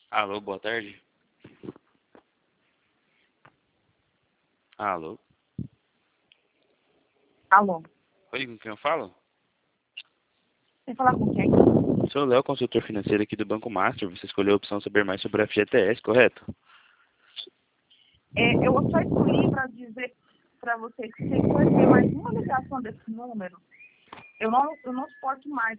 Alô, boa tarde. Alô. Alô. Oi, com quem eu falo? Você falar com quem? Sou o Léo, consultor financeiro aqui do Banco Master. Você escolheu a opção saber mais sobre a FGTS, correto? Eu só escolhi para dizer para você que se você ter mais uma ligação desse número, eu não suporto mais.